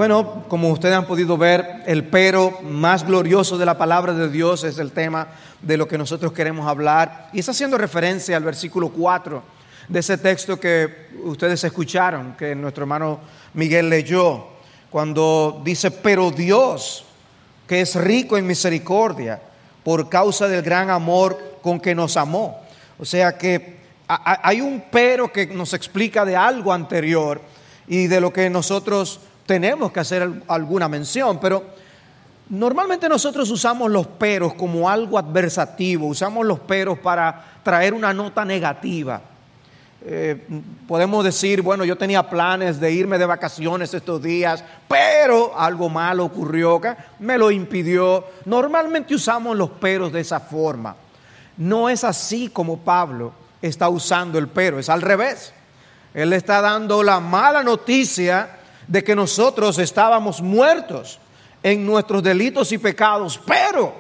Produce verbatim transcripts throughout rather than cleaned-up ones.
Bueno, como ustedes han podido ver, el pero más glorioso de la palabra de Dios es el tema de lo que nosotros queremos hablar. Y está haciendo referencia al versículo cuatro de ese texto que ustedes escucharon, que nuestro hermano Miguel leyó, cuando dice, pero Dios, que es rico en misericordia, por causa del gran amor con que nos amó. O sea que hay un pero que nos explica de algo anterior y de lo que nosotros tenemos que hacer alguna mención, pero normalmente nosotros usamos los peros como algo adversativo, usamos los peros para traer una nota negativa. Eh, podemos decir, bueno, yo tenía planes de irme de vacaciones estos días, pero algo malo ocurrió que me lo impidió. Normalmente usamos los peros de esa forma. No es así como Pablo está usando el pero, es al revés. Él está dando la mala noticia de que nosotros estábamos muertos en nuestros delitos y pecados, pero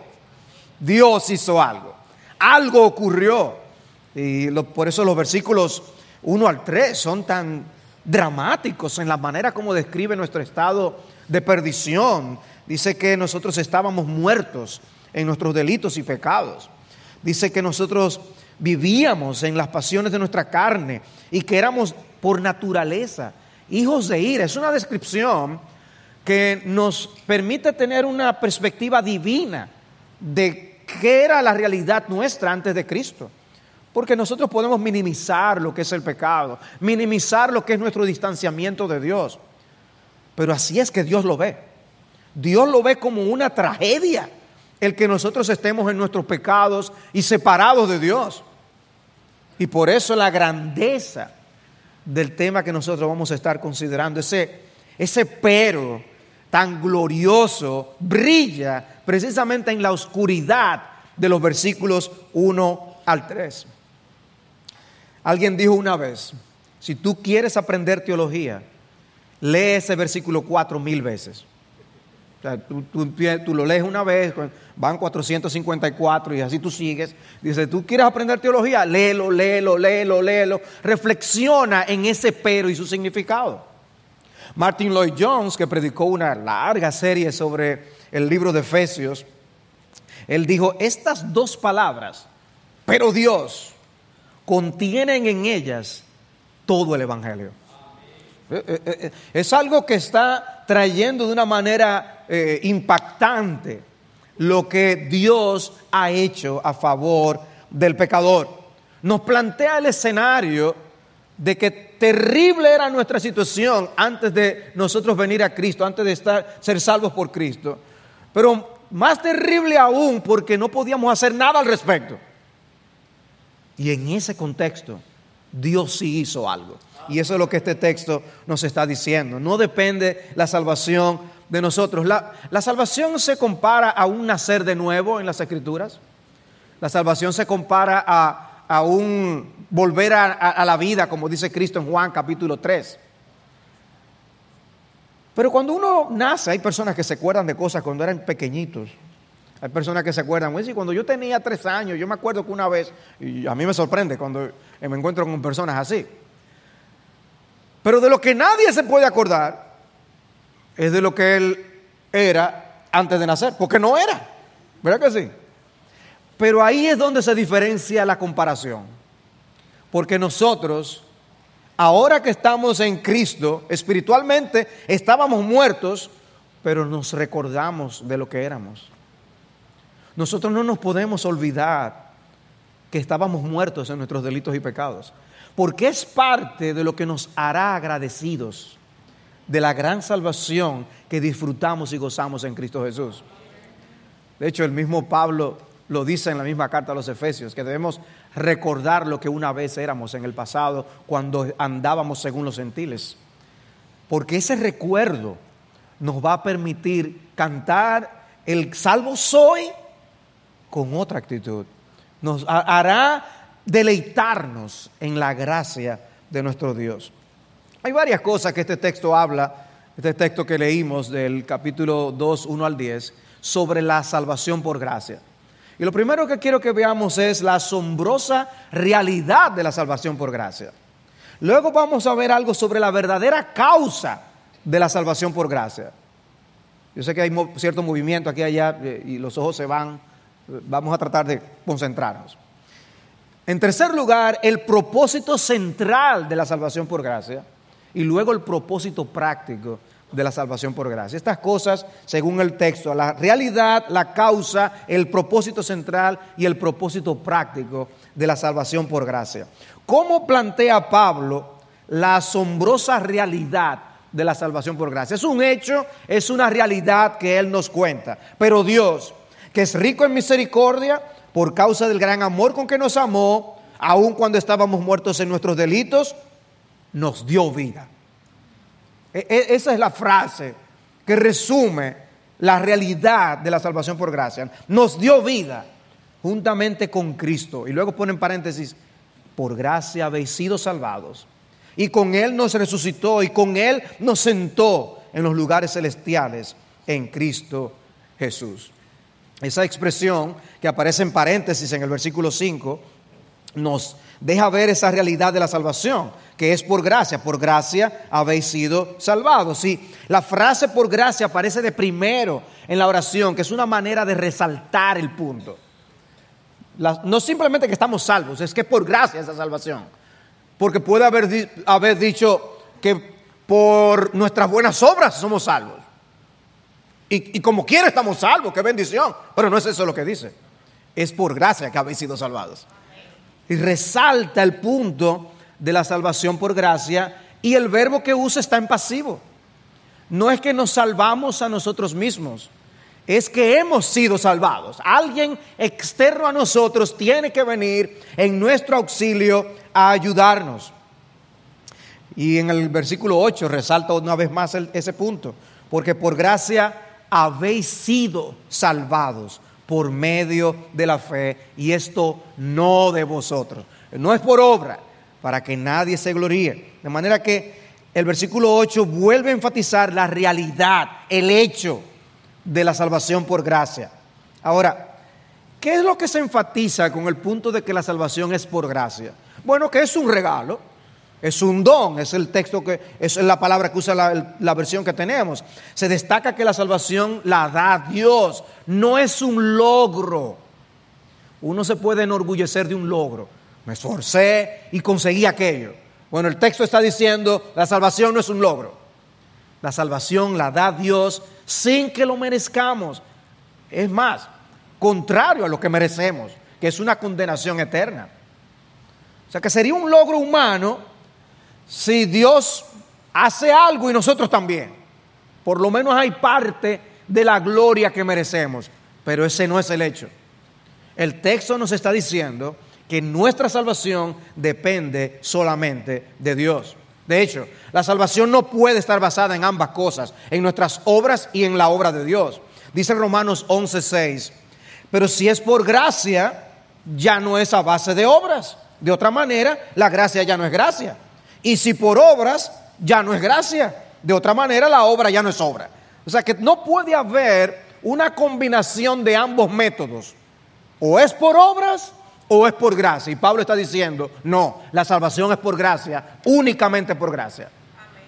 Dios hizo algo, algo ocurrió. Y lo, por eso los versículos uno al tres son tan dramáticos en la manera como describe nuestro estado de perdición. Dice que nosotros estábamos muertos en nuestros delitos y pecados. Dice que nosotros vivíamos en las pasiones de nuestra carne y que éramos por naturaleza hijos de ira. Es una descripción que nos permite tener una perspectiva divina de qué era la realidad nuestra antes de Cristo. Porque nosotros podemos minimizar lo que es el pecado, minimizar lo que es nuestro distanciamiento de Dios. Pero así es que Dios lo ve. Dios lo ve como una tragedia el que nosotros estemos en nuestros pecados y separados de Dios. Y por eso la grandeza del tema que nosotros vamos a estar considerando, ese, ese pero tan glorioso, brilla precisamente en la oscuridad de los versículos uno al tres. Alguien dijo una vez, si tú quieres aprender teología, lee ese versículo cuatro mil veces. O sea, tú, tú, tú lo lees una vez, van cuatrocientos cincuenta y cuatro y así tú sigues. Dice, tú quieres aprender teología, léelo, léelo, léelo, léelo. Reflexiona en ese pero y su significado. Martin Lloyd Jones, que predicó una larga serie sobre el libro de Efesios, él dijo, estas dos palabras, pero Dios, contienen en ellas todo el evangelio. Es algo que está trayendo de una manera eh, impactante lo que Dios ha hecho a favor del pecador. Nos plantea el escenario de que terrible era nuestra situación antes de nosotros venir a Cristo, antes de estar, ser salvos por Cristo. Pero más terrible aún porque no podíamos hacer nada al respecto. Y en ese contexto, Dios sí hizo algo. Y eso es lo que este texto nos está diciendo. No depende la salvación de nosotros. La, la salvación se compara a un nacer de nuevo en las Escrituras. La salvación se compara a, a un volver a, a, a la vida, como dice Cristo en Juan capítulo tres. Pero cuando uno nace, hay personas que se acuerdan de cosas cuando eran pequeñitos. Hay personas que se acuerdan, pues, cuando yo tenía tres años, yo me acuerdo que una vez, y a mí me sorprende cuando me encuentro con personas así. Pero de lo que nadie se puede acordar es de lo que él era antes de nacer, porque no era, ¿verdad que sí? Pero ahí es donde se diferencia la comparación, porque nosotros, ahora que estamos en Cristo, espiritualmente estábamos muertos, pero nos recordamos de lo que éramos. Nosotros no nos podemos olvidar que estábamos muertos en nuestros delitos y pecados, porque es parte de lo que nos hará agradecidos de la gran salvación que disfrutamos y gozamos en Cristo Jesús. De hecho, el mismo Pablo lo dice en la misma carta a los Efesios, que debemos recordar lo que una vez éramos en el pasado cuando andábamos según los gentiles, porque ese recuerdo nos va a permitir cantar el salvo soy con otra actitud. Nos hará deleitarnos en la gracia de nuestro Dios. Hay varias cosas que este texto habla, este texto que leímos del capítulo dos, uno al diez, sobre la salvación por gracia. Y lo primero que quiero que veamos es la asombrosa realidad de la salvación por gracia. Luego vamos a ver algo sobre la verdadera causa de la salvación por gracia. Yo sé que hay mo- cierto movimiento aquí y allá eh, y los ojos se van. Vamos a tratar de concentrarnos. En tercer lugar, el propósito central de la salvación por gracia y luego el propósito práctico de la salvación por gracia. Estas cosas, según el texto, la realidad, la causa, el propósito central y el propósito práctico de la salvación por gracia. ¿Cómo plantea Pablo la asombrosa realidad de la salvación por gracia? Es un hecho, es una realidad que él nos cuenta. Pero Dios, que es rico en misericordia, por causa del gran amor con que nos amó, aun cuando estábamos muertos en nuestros delitos, nos dio vida. E- e- esa es la frase que resume la realidad de la salvación por gracia. Nos dio vida juntamente con Cristo. Y luego pone en paréntesis, por gracia habéis sido salvados. Y con Él nos resucitó y con Él nos sentó en los lugares celestiales en Cristo Jesús. Esa expresión que aparece en paréntesis en el versículo cinco nos deja ver esa realidad de la salvación, que es por gracia. Por gracia habéis sido salvados. Sí, la frase por gracia aparece de primero en la oración, que es una manera de resaltar el punto. La, no simplemente que estamos salvos, es que por gracia esa salvación. Porque puede haber, di, haber dicho que por nuestras buenas obras somos salvos. Y, y como quiera estamos salvos, qué bendición. Pero no es eso lo que dice. Es por gracia que habéis sido salvados. Y resalta el punto de la salvación por gracia. Y el verbo que usa está en pasivo. No es que nos salvamos a nosotros mismos. Es que hemos sido salvados. Alguien externo a nosotros tiene que venir en nuestro auxilio a ayudarnos. Y en el versículo ocho resalta una vez más el, ese punto. Porque por gracia habéis sido salvados por medio de la fe, y esto no de vosotros, no es por obra, para que nadie se gloríe. De manera que el versículo ocho vuelve a enfatizar la realidad, el hecho de la salvación por gracia. Ahora, ¿qué es lo que se enfatiza con el punto de que la salvación es por gracia? Bueno, que es un regalo. Es un don, es el texto que es la palabra que usa la, la versión que tenemos. Se destaca que la salvación la da Dios, no es un logro. Uno se puede enorgullecer de un logro. Me esforcé y conseguí aquello. Bueno, el texto está diciendo, la salvación no es un logro. La salvación la da Dios sin que lo merezcamos. Es más, contrario a lo que merecemos, que es una condenación eterna. O sea que sería un logro humano si Dios hace algo y nosotros también. Por lo menos hay parte de la gloria que merecemos. Pero ese no es el hecho. El texto nos está diciendo que nuestra salvación depende solamente de Dios. De hecho, la salvación no puede estar basada en ambas cosas, en nuestras obras y en la obra de Dios. Dice Romanos once seis, pero si es por gracia, ya no es a base de obras. De otra manera, la gracia ya no es gracia. Y si por obras, ya no es gracia. De otra manera, la obra ya no es obra. O sea que no puede haber una combinación de ambos métodos. O es por obras o es por gracia. Y Pablo está diciendo, no, la salvación es por gracia, únicamente por gracia. Amén.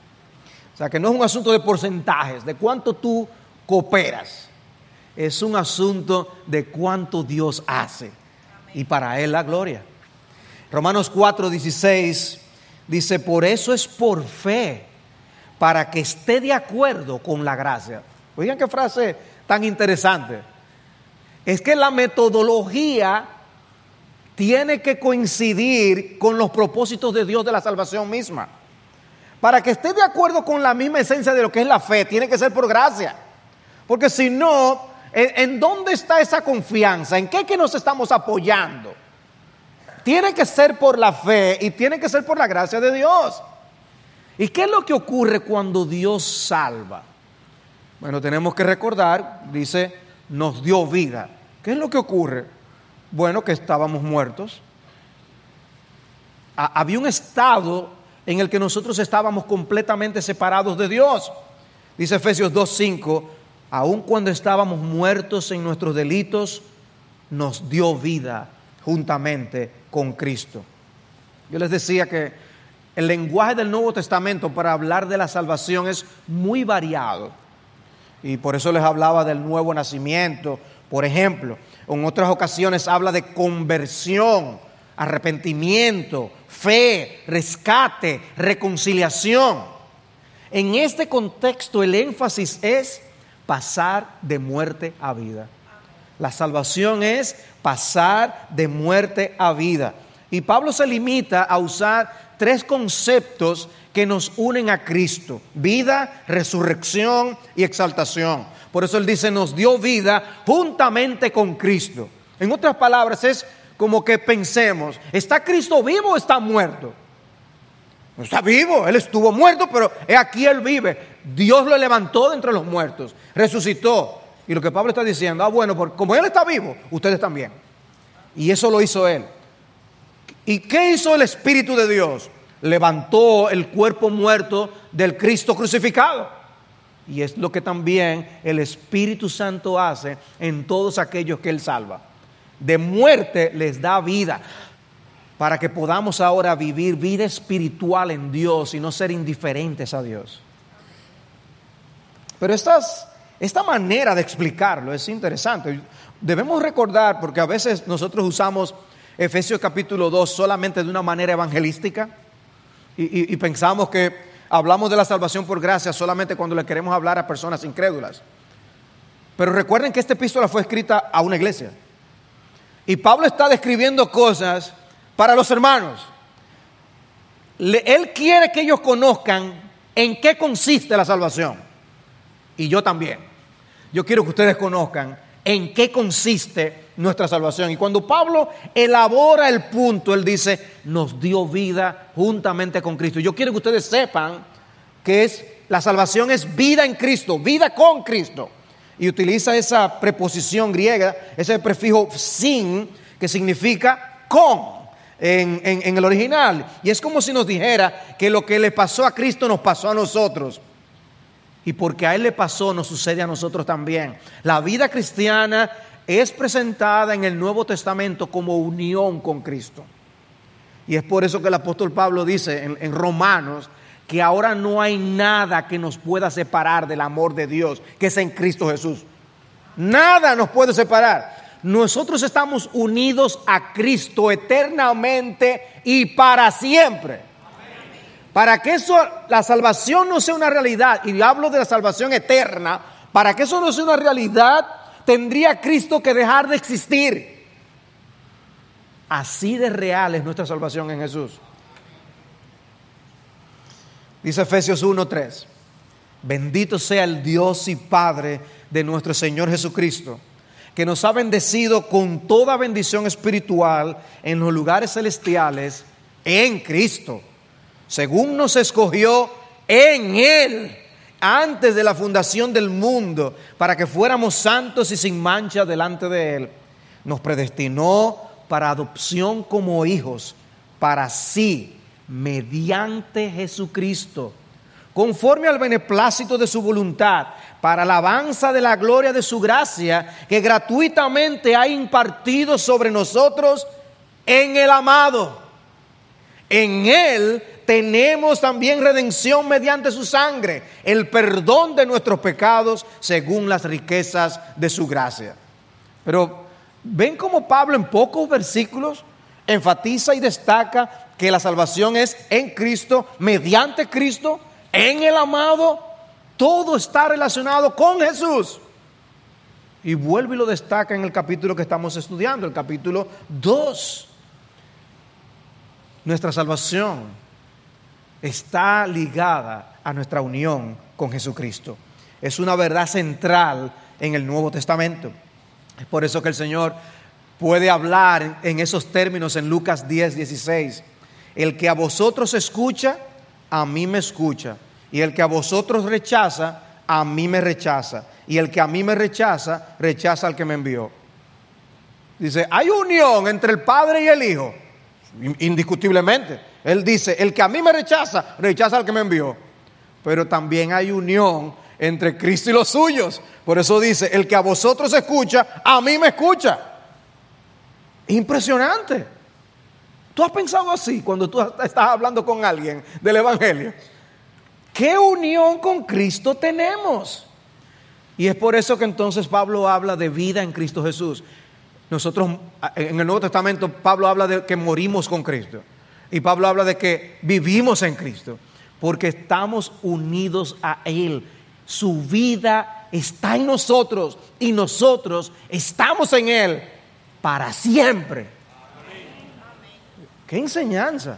O sea que no es un asunto de porcentajes, de cuánto tú cooperas. Es un asunto de cuánto Dios hace. Amén. Y para Él la gloria. Romanos cuatro dieciséis dice, por eso es por fe, para que esté de acuerdo con la gracia. Oigan qué frase tan interesante. Es que la metodología tiene que coincidir con los propósitos de Dios de la salvación misma. Para que esté de acuerdo con la misma esencia de lo que es la fe, tiene que ser por gracia. Porque si no, ¿en, en dónde está esa confianza? ¿En qué que nos estamos apoyando? Tiene que ser por la fe y tiene que ser por la gracia de Dios. ¿Y qué es lo que ocurre cuando Dios salva? Bueno, tenemos que recordar, dice, nos dio vida. ¿Qué es lo que ocurre? Bueno, que estábamos muertos. Ah, había un estado en el que nosotros estábamos completamente separados de Dios. Dice Efesios dos cinco, aun cuando estábamos muertos en nuestros delitos, nos dio vida juntamente con Cristo. Yo les decía que el lenguaje del Nuevo Testamento para hablar de la salvación es muy variado. Y por eso les hablaba del nuevo nacimiento, por ejemplo. En otras ocasiones habla de conversión, arrepentimiento, fe, rescate, reconciliación. En este contexto el énfasis es pasar de muerte a vida. La salvación es pasar de muerte a vida. Y Pablo se limita a usar tres conceptos que nos unen a Cristo: vida, resurrección y exaltación. Por eso él dice, nos dio vida juntamente con Cristo. En otras palabras, es como que pensemos, ¿está Cristo vivo o está muerto? No está vivo, Él estuvo muerto, pero he aquí Él vive. Dios lo levantó de entre los muertos, resucitó. Y lo que Pablo está diciendo, ah bueno, porque como Él está vivo, ustedes también. Y eso lo hizo Él. ¿Y qué hizo el Espíritu de Dios? Levantó el cuerpo muerto del Cristo crucificado. Y es lo que también el Espíritu Santo hace en todos aquellos que Él salva. De muerte les da vida, para que podamos ahora vivir vida espiritual en Dios y no ser indiferentes a Dios. Pero estas, esta manera de explicarlo es interesante. Debemos recordar, porque a veces nosotros usamos Efesios capítulo dos solamente de una manera evangelística y, y, y pensamos que hablamos de la salvación por gracia solamente cuando le queremos hablar a personas incrédulas. Pero recuerden que esta epístola fue escrita a una iglesia. Y Pablo está describiendo cosas para los hermanos. Le, él quiere que ellos conozcan en qué consiste la salvación. Y yo también. Yo quiero que ustedes conozcan en qué consiste nuestra salvación. Y cuando Pablo elabora el punto, él dice, nos dio vida juntamente con Cristo. Yo quiero que ustedes sepan que es, la salvación es vida en Cristo, vida con Cristo. Y utiliza esa preposición griega, ese prefijo sin, que significa con en, en, en el original. Y es como si nos dijera que lo que le pasó a Cristo nos pasó a nosotros. Y porque a Él le pasó, nos sucede a nosotros también. La vida cristiana es presentada en el Nuevo Testamento como unión con Cristo. Y es por eso que el apóstol Pablo dice en, en Romanos que ahora no hay nada que nos pueda separar del amor de Dios, que es en Cristo Jesús. Nada nos puede separar. Nosotros estamos unidos a Cristo eternamente y para siempre. Para que eso, la salvación no sea una realidad, y hablo de la salvación eterna, para que eso no sea una realidad, tendría Cristo que dejar de existir. Así de real es nuestra salvación en Jesús. Dice Efesios uno tres, bendito sea el Dios y Padre de nuestro Señor Jesucristo, que nos ha bendecido con toda bendición espiritual en los lugares celestiales en Cristo, según nos escogió en Él antes de la fundación del mundo, para que fuéramos santos y sin mancha delante de Él. Nos predestinó para adopción como hijos, para sí, mediante Jesucristo, conforme al beneplácito de su voluntad, para alabanza de la gloria de su gracia, que gratuitamente ha impartido sobre nosotros en el amado. En Él tenemos también redención mediante su sangre, el perdón de nuestros pecados según las riquezas de su gracia. Pero ven cómo Pablo en pocos versículos enfatiza y destaca que la salvación es en Cristo, mediante Cristo, en el amado. Todo está relacionado con Jesús. Y vuelve y lo destaca en el capítulo que estamos estudiando, el capítulo dos. Nuestra salvación está ligada a nuestra unión con Jesucristo. Es una verdad central en el Nuevo Testamento. Es por eso que el Señor puede hablar en esos términos en Lucas diez dieciséis. El que a vosotros escucha, a mí me escucha. Y el que a vosotros rechaza, a mí me rechaza. Y el que a mí me rechaza, rechaza al que me envió. Dice, hay unión entre el Padre y el Hijo. Indiscutiblemente. Él dice, el que a mí me rechaza, rechaza al que me envió. Pero también hay unión entre Cristo y los suyos. Por eso dice, el que a vosotros escucha, a mí me escucha. Impresionante. ¿Tú has pensado así cuando tú estás hablando con alguien del Evangelio? ¿Qué unión con Cristo tenemos? Y es por eso que entonces Pablo habla de vida en Cristo Jesús. Nosotros, en el Nuevo Testamento, Pablo habla de que morimos con Cristo. Y Pablo habla de que vivimos en Cristo, porque estamos unidos a Él. Su vida está en nosotros y nosotros estamos en Él para siempre. ¡Qué enseñanza!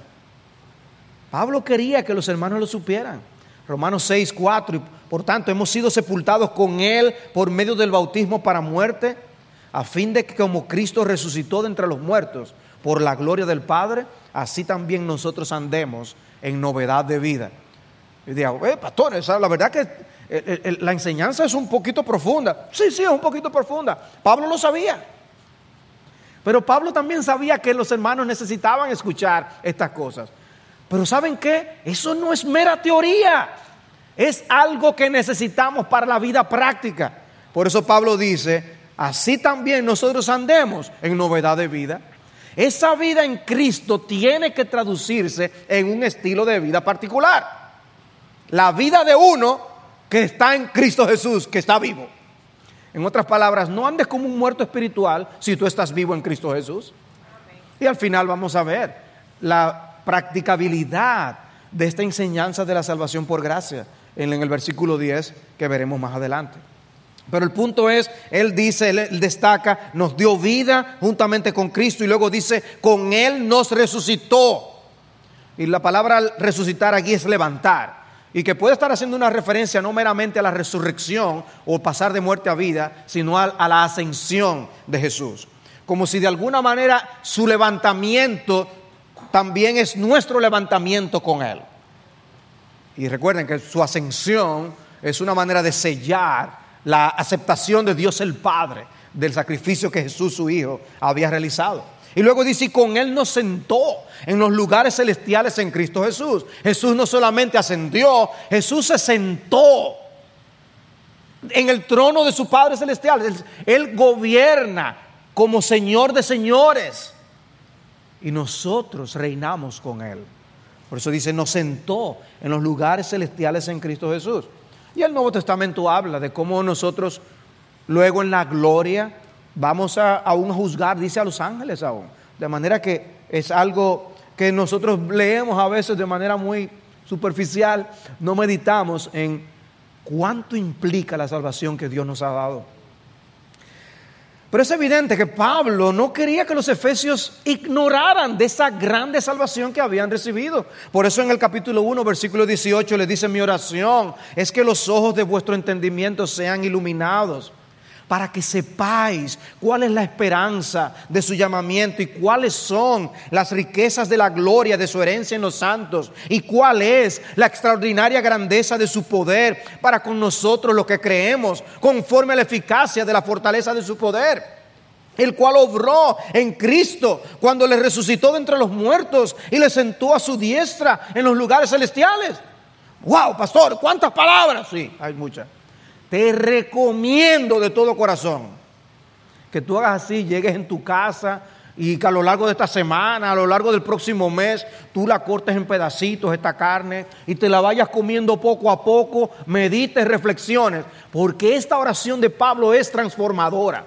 Pablo quería que los hermanos lo supieran. Romanos seis, cuatro, y por tanto hemos sido sepultados con Él por medio del bautismo para muerte, a fin de que como Cristo resucitó de entre los muertos por la gloria del Padre, así también nosotros andemos en novedad de vida. Y digo, eh, pastor, esa, la verdad que el, el, la enseñanza es un poquito profunda. Sí, sí, es un poquito profunda. Pablo lo sabía. Pero Pablo también sabía que los hermanos necesitaban escuchar estas cosas. Pero ¿saben qué? Eso no es mera teoría. Es algo que necesitamos para la vida práctica. Por eso Pablo dice, así también nosotros andemos en novedad de vida. Esa vida en Cristo tiene que traducirse en un estilo de vida particular. La vida de uno que está en Cristo Jesús, que está vivo. En otras palabras, no andes como un muerto espiritual si tú estás vivo en Cristo Jesús. Y al final vamos a ver la practicabilidad de esta enseñanza de la salvación por gracia en el versículo diez que veremos más adelante. Pero el punto es, él dice, él destaca, nos dio vida juntamente con Cristo y luego dice, con Él nos resucitó. Y la palabra resucitar aquí es levantar. Y que puede estar haciendo una referencia no meramente a la resurrección o pasar de muerte a vida, sino a, a la ascensión de Jesús. Como si de alguna manera su levantamiento también es nuestro levantamiento con Él. Y recuerden que su ascensión es una manera de sellar la aceptación de Dios el Padre del sacrificio que Jesús su Hijo había realizado. Y luego dice, y con Él nos sentó en los lugares celestiales en Cristo Jesús. Jesús no solamente ascendió, Jesús se sentó en el trono de su Padre celestial. Él, él gobierna como Señor de señores. Y nosotros reinamos con Él. Por eso dice, nos sentó en los lugares celestiales en Cristo Jesús. Y el Nuevo Testamento habla de cómo nosotros luego en la gloria vamos a aún a juzgar, dice a los ángeles aún. De manera que es algo que nosotros leemos a veces de manera muy superficial. No meditamos en cuánto implica la salvación que Dios nos ha dado. Pero es evidente que Pablo no quería que los efesios ignoraran de esa grande salvación que habían recibido. Por eso en el capítulo uno, versículo dieciocho, le dice, mi oración es que los ojos de vuestro entendimiento sean iluminados, para que sepáis cuál es la esperanza de su llamamiento y cuáles son las riquezas de la gloria de su herencia en los santos y cuál es la extraordinaria grandeza de su poder para con nosotros los que creemos, conforme a la eficacia de la fortaleza de su poder, el cual obró en Cristo cuando le resucitó de entre los muertos y le sentó a su diestra en los lugares celestiales. ¡Wow, pastor! ¿Cuántas palabras? Sí, hay muchas. Te recomiendo de todo corazón que tú hagas así, llegues en tu casa y que a lo largo de esta semana, a lo largo del próximo mes, tú la cortes en pedacitos esta carne y te la vayas comiendo poco a poco, medites, reflexiones, porque esta oración de Pablo es transformadora.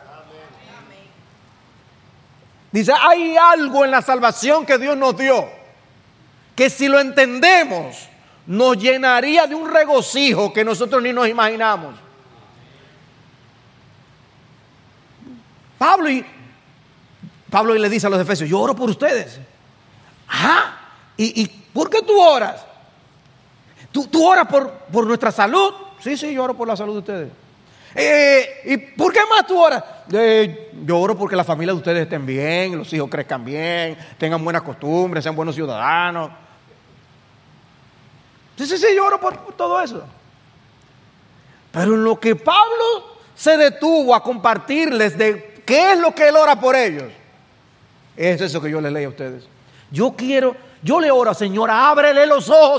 Dice, hay algo en la salvación que Dios nos dio, que si lo entendemos, nos llenaría de un regocijo que nosotros ni nos imaginamos. Pablo, y, Pablo le dice a los efesios, yo oro por ustedes. Ajá, ¿y, y por qué tú oras? ¿Tú, tú oras por, por nuestra salud? Sí, sí, yo oro por la salud de ustedes. Eh, ¿Y por qué más tú oras? Eh, yo oro porque la familia de ustedes estén bien, los hijos crezcan bien, tengan buenas costumbres, sean buenos ciudadanos. Sí, sí, sí, yo oro por, por todo eso. Pero en lo que Pablo se detuvo a compartirles de qué es lo que él ora por ellos, es eso que yo les leí a ustedes. Yo quiero, yo le oro, Señor, ábrele los ojos.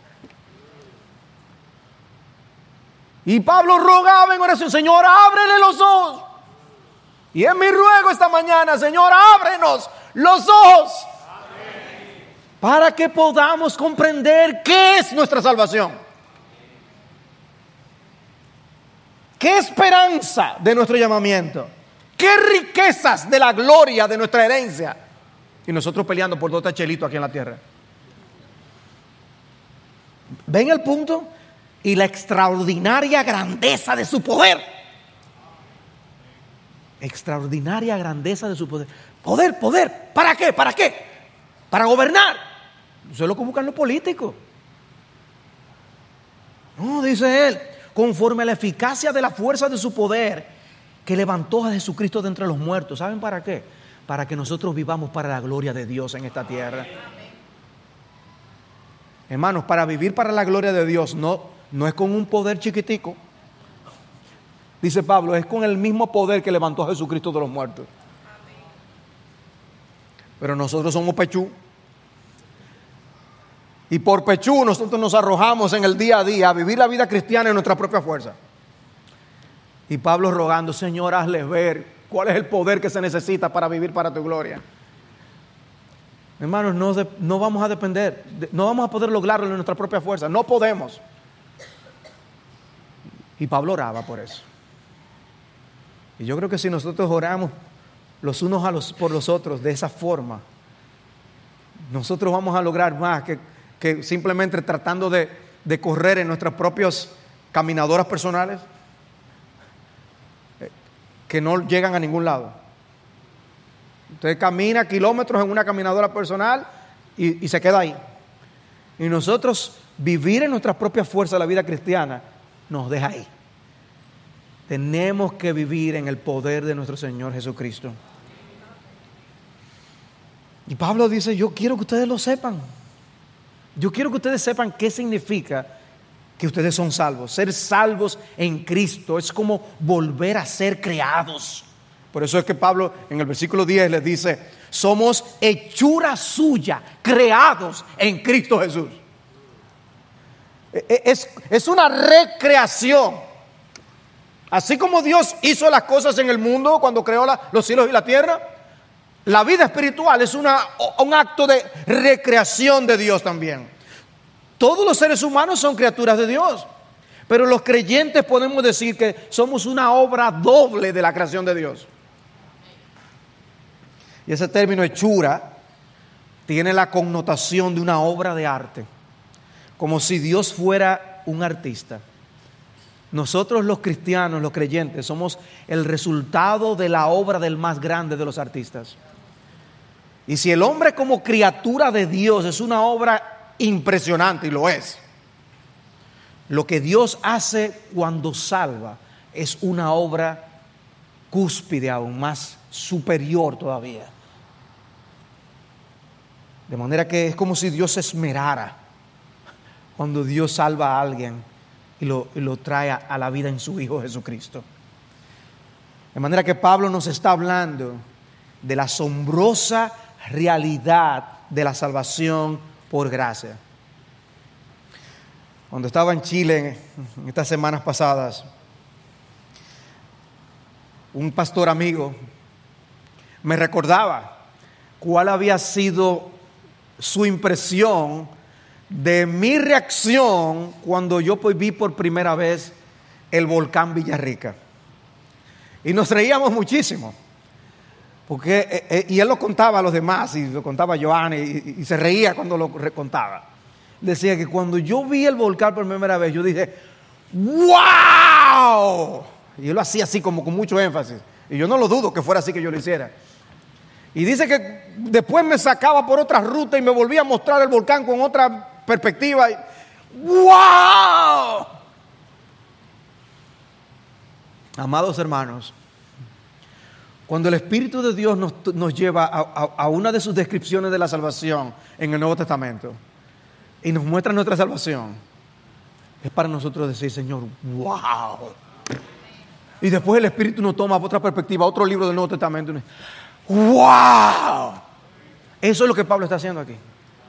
Y Pablo rogaba en oración, Señor, ábrele los ojos. Y es mi ruego esta mañana, Señor, ábrenos los ojos. Amén. para que podamos comprender qué es nuestra salvación, qué esperanza de nuestro llamamiento, qué riquezas de la gloria de nuestra herencia. Y nosotros peleando por dos tachelitos aquí en la tierra. ¿Ven el punto? Y la extraordinaria grandeza de su poder. Extraordinaria grandeza de su poder. Poder, poder. ¿Para qué? ¿Para qué? Para gobernar. Eso es lo que buscan los políticos. No, dice él, conforme a la eficacia de la fuerza de su poder, que levantó a Jesucristo de entre los muertos. ¿Saben para qué? Para que nosotros vivamos para la gloria de Dios en esta tierra. Hermanos, para vivir para la gloria de Dios no, no es con un poder chiquitico. Dice Pablo, es con el mismo poder que levantó a Jesucristo de los muertos. Pero nosotros somos pechú. Y por pechú nosotros nos arrojamos en el día a día a vivir la vida cristiana en nuestra propia fuerza. Y Pablo rogando, Señor, hazles ver cuál es el poder que se necesita para vivir para tu gloria. Hermanos, no, de, no vamos a depender, de, no vamos a poder lograrlo en nuestra propia fuerza. No podemos. Y Pablo oraba por eso. Y yo creo que si nosotros oramos los unos a los, por los otros de esa forma, nosotros vamos a lograr más que, que simplemente tratando de, de correr en nuestras propias caminadoras personales que no llegan a ningún lado. Usted camina kilómetros en una caminadora personal y, y se queda ahí. Y nosotros vivir en nuestra propia fuerza la vida cristiana nos deja ahí. Tenemos que vivir en el poder de nuestro Señor Jesucristo. Y Pablo dice, yo quiero que ustedes lo sepan. Yo quiero que ustedes sepan qué significa que ustedes son salvos. Ser salvos en Cristo es como volver a ser creados. Por eso es que Pablo en el versículo diez les dice, somos hechura suya, creados en Cristo Jesús. Es, es una recreación. Así como Dios hizo las cosas en el mundo cuando creó la, los cielos y la tierra, la vida espiritual es una, un acto de recreación de Dios también. Todos los seres humanos son criaturas de Dios, pero los creyentes podemos decir que somos una obra doble de la creación de Dios. Y ese término hechura tiene la connotación de una obra de arte, como si Dios fuera un artista. Nosotros los cristianos, los creyentes, somos el resultado de la obra del más grande de los artistas. Y si el hombre como criatura de Dios es una obra impresionante, y lo es, lo que Dios hace cuando salva es una obra cúspide, aún más superior todavía. De manera que es como si Dios se esmerara cuando Dios salva a alguien y lo, y lo trae a la vida en su Hijo Jesucristo. De manera que Pablo nos está hablando de la asombrosa realidad de la salvación por gracia. Cuando estaba en Chile en estas semanas pasadas, un pastor amigo me recordaba cuál había sido su impresión de mi reacción cuando yo vi por primera vez el volcán Villarrica. Y nos reíamos muchísimo. Porque, eh, eh, y él lo contaba a los demás, y lo contaba a Joan, y, y, y se reía cuando lo contaba. Decía que cuando yo vi el volcán por primera vez, yo dije, ¡wow! Y yo lo hacía así como con mucho énfasis. Y yo no lo dudo que fuera así que yo lo hiciera. Y dice que después me sacaba por otra ruta y me volvía a mostrar el volcán con otra perspectiva. Y, ¡wow! Amados hermanos, cuando el Espíritu de Dios nos, nos lleva a, a, a una de sus descripciones de la salvación en el Nuevo Testamento y nos muestra nuestra salvación, es para nosotros decir, Señor, wow. Y después el Espíritu nos toma otra perspectiva, otro libro del Nuevo Testamento. ¡Wow! Eso es lo que Pablo está haciendo aquí.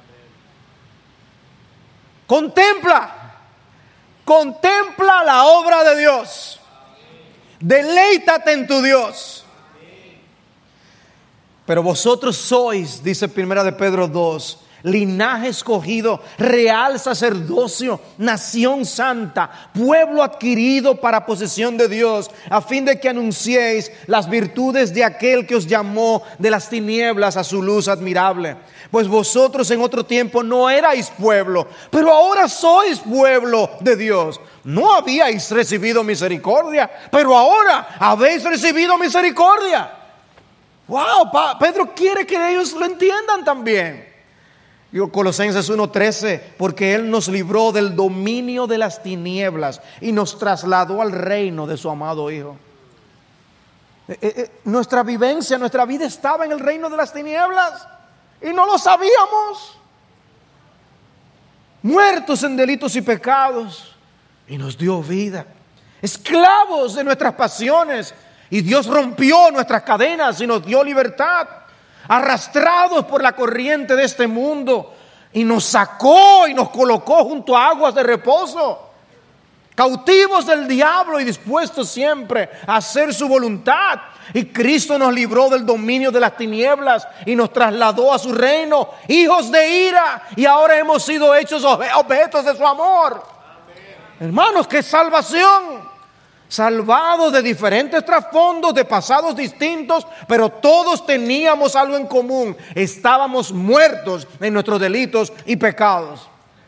Contempla, contempla la obra de Dios. Deleítate en tu Dios. Pero vosotros sois, dice Primera de Pedro dos, linaje escogido, real sacerdocio, nación santa, pueblo adquirido para posesión de Dios, a fin de que anunciéis las virtudes de aquel que os llamó de las tinieblas a su luz admirable. Pues vosotros en otro tiempo no erais pueblo, pero ahora sois pueblo de Dios. No habíais recibido misericordia, pero ahora habéis recibido misericordia. Wow, Pedro quiere que ellos lo entiendan también. Y Colosenses uno trece, porque Él nos libró del dominio de las tinieblas y nos trasladó al reino de su amado Hijo. Eh, eh, nuestra vivencia, nuestra vida estaba en el reino de las tinieblas y no lo sabíamos. Muertos en delitos y pecados, y nos dio vida. Esclavos de nuestras pasiones, y Dios rompió nuestras cadenas y nos dio libertad. Arrastrados por la corriente de este mundo, y nos sacó y nos colocó junto a aguas de reposo. Cautivos del diablo y dispuestos siempre a hacer su voluntad. Y Cristo nos libró del dominio de las tinieblas y nos trasladó a su reino, hijos de ira, y ahora hemos sido hechos objetos de su amor. Amén. Hermanos, qué salvación. Salvados de diferentes trasfondos, de pasados distintos, pero todos teníamos algo en común: estábamos muertos en nuestros delitos y pecados.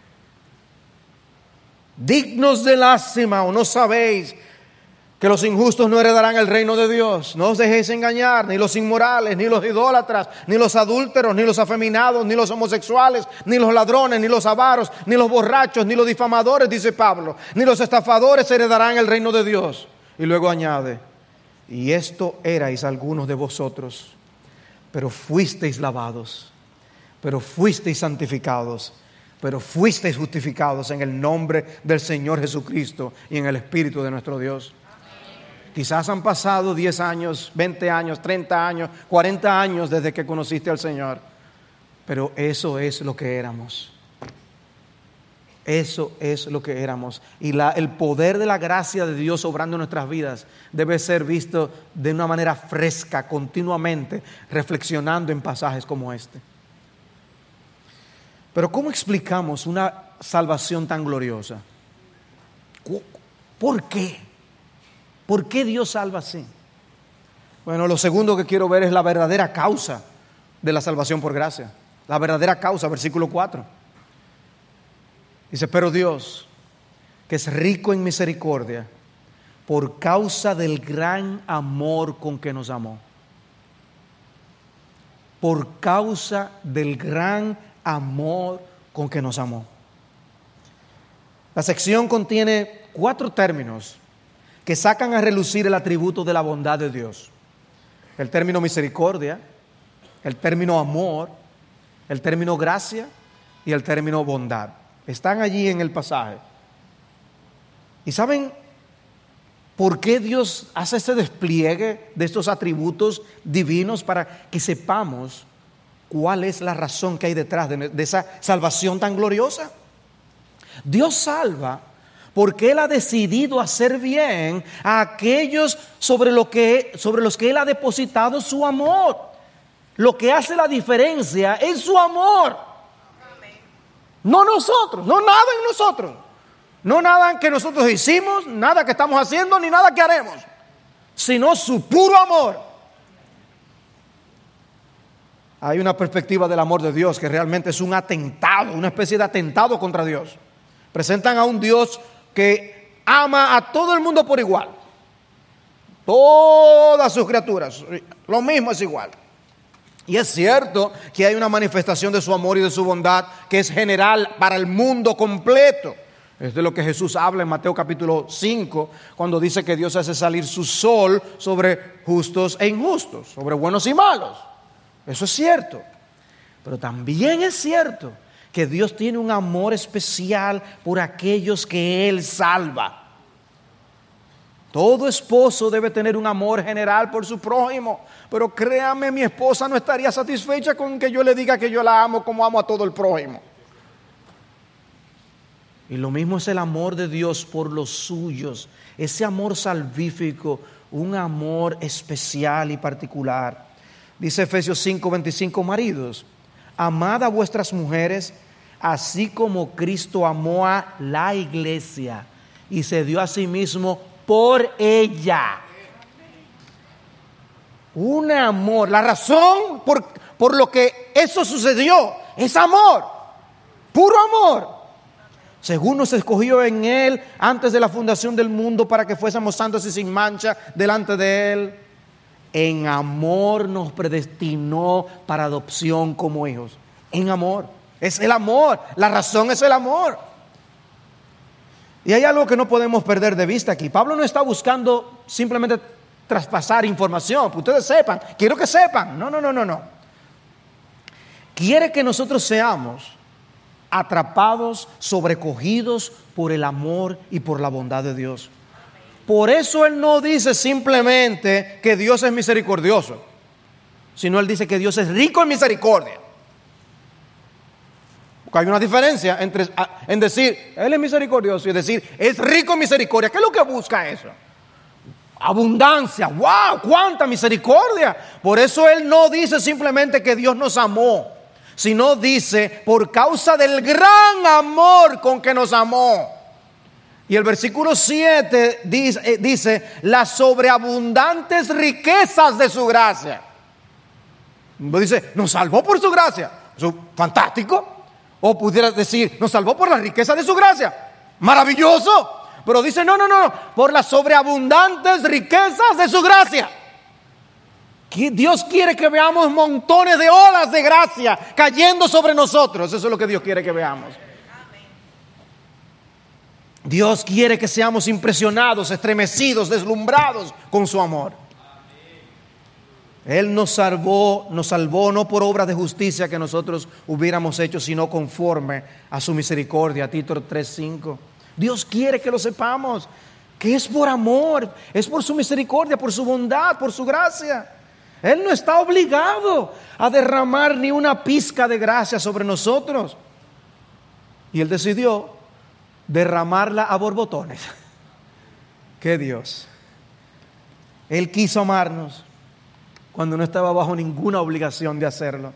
Dignos de lástima, ¿o no sabéis que los injustos no heredarán el reino de Dios? No os dejéis engañar, ni los inmorales, ni los idólatras, ni los adúlteros, ni los afeminados, ni los homosexuales, ni los ladrones, ni los avaros, ni los borrachos, ni los difamadores, dice Pablo, ni los estafadores heredarán el reino de Dios. Y luego añade: y esto erais algunos de vosotros, pero fuisteis lavados, pero fuisteis santificados, pero fuisteis justificados en el nombre del Señor Jesucristo y en el Espíritu de nuestro Dios. Quizás han pasado diez años, veinte años, treinta años, cuarenta años desde que conociste al Señor, pero eso es lo que éramos. Eso es lo que éramos. Y la, el poder de la gracia de Dios obrando en nuestras vidas debe ser visto de una manera fresca, continuamente, reflexionando en pasajes como este. Pero ¿cómo explicamos una salvación tan gloriosa? ¿Por qué? ¿Por qué Dios salva así? Bueno, lo segundo que quiero ver es la verdadera causa de la salvación por gracia. La verdadera causa, versículo cuatro. Dice: pero Dios, que es rico en misericordia, por causa del gran amor con que nos amó. Por causa del gran amor con que nos amó. La sección contiene cuatro términos que sacan a relucir el atributo de la bondad de Dios. El término misericordia, el término amor, el término gracia y el término bondad. Están allí en el pasaje. ¿Y saben por qué Dios hace este despliegue de estos atributos divinos? Para que sepamos cuál es la razón que hay detrás de, de esa salvación tan gloriosa. Dios salva porque Él ha decidido hacer bien a aquellos sobre, lo que, sobre los que Él ha depositado su amor. Lo que hace la diferencia es su amor. No nosotros, no nada en nosotros. No nada que nosotros hicimos, nada que estamos haciendo, ni nada que haremos, sino su puro amor. Hay una perspectiva del amor de Dios que realmente es un atentado, una especie de atentado contra Dios. Presentan a un Dios que ama a todo el mundo por igual. Todas sus criaturas, lo mismo, es igual. Y es cierto que hay una manifestación de su amor y de su bondad que es general para el mundo completo. Es de lo que Jesús habla en Mateo capítulo cinco, cuando dice que Dios hace salir su sol sobre justos e injustos, sobre buenos y malos. Eso es cierto. Pero también es cierto que Dios tiene un amor especial por aquellos que Él salva. Todo esposo debe tener un amor general por su prójimo, pero créame, mi esposa no estaría satisfecha con que yo le diga que yo la amo como amo a todo el prójimo. Y lo mismo es el amor de Dios por los suyos, ese amor salvífico, un amor especial y particular. Dice Efesios cinco veinticinco: maridos, amad a vuestras mujeres, así como Cristo amó a la iglesia y se dio a sí mismo por ella. Un amor, la razón por, por lo que eso sucedió es amor, puro amor. Según nos escogió en Él antes de la fundación del mundo para que fuésemos santos y sin mancha delante de Él. En amor nos predestinó para adopción como hijos. En amor, es el amor, la razón es el amor. Y hay algo que no podemos perder de vista aquí. Pablo no está buscando simplemente traspasar información, que ustedes sepan, quiero que sepan. No, no, no, no, no. Quiere que nosotros seamos atrapados, sobrecogidos por el amor y por la bondad de Dios. Por eso Él no dice simplemente que Dios es misericordioso, sino Él dice que Dios es rico en misericordia. Porque hay una diferencia entre en decir Él es misericordioso y decir es rico en misericordia. ¿Qué es lo que busca eso? Abundancia. ¡Wow! ¡Cuánta misericordia! Por eso Él no dice simplemente que Dios nos amó, sino dice por causa del gran amor con que nos amó. Y el versículo siete dice, eh, dice las sobreabundantes riquezas de su gracia. Dice, nos salvó por su gracia. Eso, fantástico. O pudiera decir, nos salvó por la riqueza de su gracia. Maravilloso. Pero dice, no, no, no, por las sobreabundantes riquezas de su gracia. Dios quiere que veamos montones de olas de gracia cayendo sobre nosotros. Eso es lo que Dios quiere que veamos. Dios quiere que seamos impresionados, estremecidos, deslumbrados con su amor. Él nos salvó, nos salvó no por obras de justicia que nosotros hubiéramos hecho, sino conforme a su misericordia. Tito tres cinco. Dios quiere que lo sepamos, que es por amor, es por su misericordia, por su bondad, por su gracia. Él no está obligado a derramar ni una pizca de gracia sobre nosotros. Y Él decidió derramarla a borbotones. ¡Qué Dios! Él quiso amarnos cuando no estaba bajo ninguna obligación de hacerlo.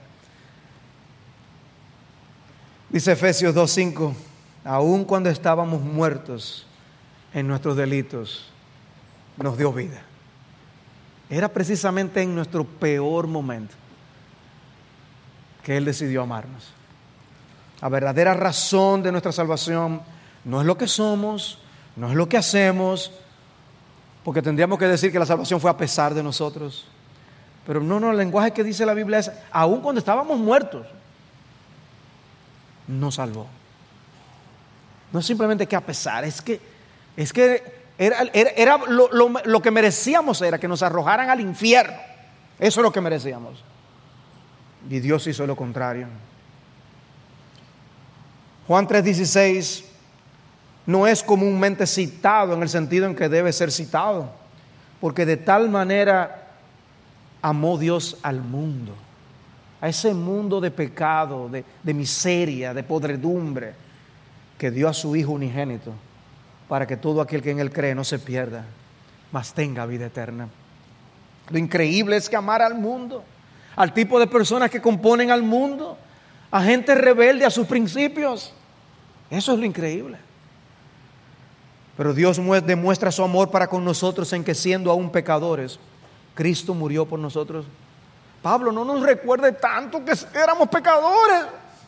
Dice Efesios dos cinco, aun cuando estábamos muertos en nuestros delitos, nos dio vida. Era precisamente en nuestro peor momento que Él decidió amarnos. La verdadera razón de nuestra salvación no es lo que somos, no es lo que hacemos, porque tendríamos que decir que la salvación fue a pesar de nosotros. Pero no, no, el lenguaje que dice la Biblia es, aun cuando estábamos muertos, nos salvó. No es simplemente que a pesar, es que, es que era, era, era lo, lo, lo que merecíamos era que nos arrojaran al infierno. Eso es lo que merecíamos. Y Dios hizo lo contrario. Juan tres dieciséis no es comúnmente citado en el sentido en que debe ser citado, porque de tal manera amó Dios al mundo, a ese mundo de pecado, de, de miseria, de podredumbre, que dio a su Hijo unigénito, para que todo aquel que en Él cree no se pierda, mas tenga vida eterna. Lo increíble es que amar al mundo, al tipo de personas que componen al mundo, a gente rebelde a sus principios. Eso es lo increíble. Pero Dios demuestra su amor para con nosotros en que siendo aún pecadores, Cristo murió por nosotros. Pablo, no nos recuerde tanto que éramos pecadores.